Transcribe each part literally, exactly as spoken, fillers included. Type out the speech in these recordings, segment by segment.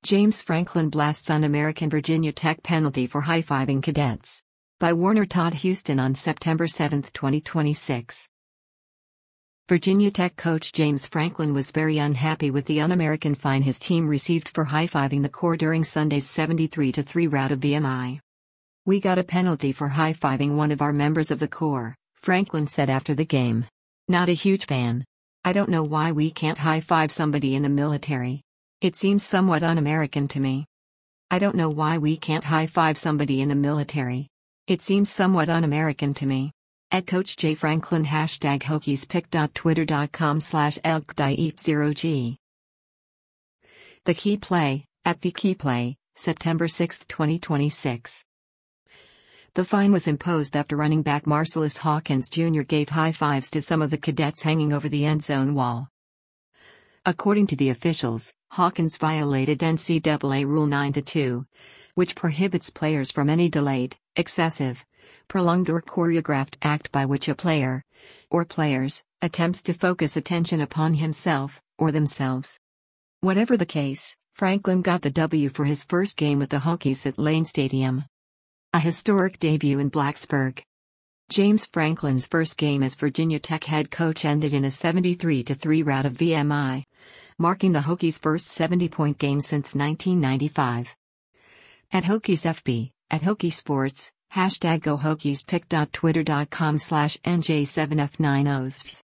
James Franklin blasts Un-American Virginia Tech penalty for high-fiving cadets. By Warner Todd Houston on September seventh, twenty twenty-six. Virginia Tech coach James Franklin was very unhappy with the un-American fine his team received for high-fiving the Corps during Sunday's seventy-three to three rout of V M I. "We got a penalty for high-fiving one of our members of the Corps," Franklin said after the game. "Not a huge fan. I don't know why we can't high-five somebody in the military. It seems somewhat un-American to me. I don't know why we can't high-five somebody in the military. It seems somewhat un-American to me." At Coach J Franklin hashtag HokiesPick.twitter.com slash elk0g. The Key Play, at The Key Play, September sixth, twenty twenty-six. The fine was imposed after running back Marcellus Hawkins Junior gave high fives to some of the cadets hanging over the end zone wall. According to the officials, Hawkins violated N C double A Rule nine to two, which prohibits players from any delayed, excessive, prolonged or choreographed act by which a player, or players, attempts to focus attention upon himself, or themselves. Whatever the case, Franklin got the W for his first game with the Hokies at Lane Stadium. A historic debut in Blacksburg. James Franklin's first game as Virginia Tech head coach ended in a seventy-three to three rout of V M I, marking the Hokies' first seventy-point game since nineteen ninety-five. At Hokies F B, at Hokie Sports, hashtag GoHokiesPick.twitter.com slash N J seven F nine Os.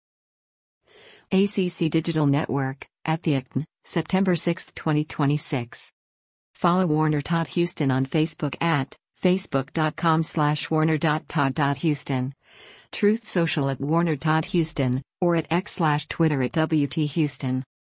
A C C Digital Network, at the I C N, September sixth, twenty twenty-six. Follow Warner Todd Houston on Facebook at Facebook.com slash Warner.Todd.Houston. Truth Social at Warner Todd Houston, or at X slash Twitter at W T Houston.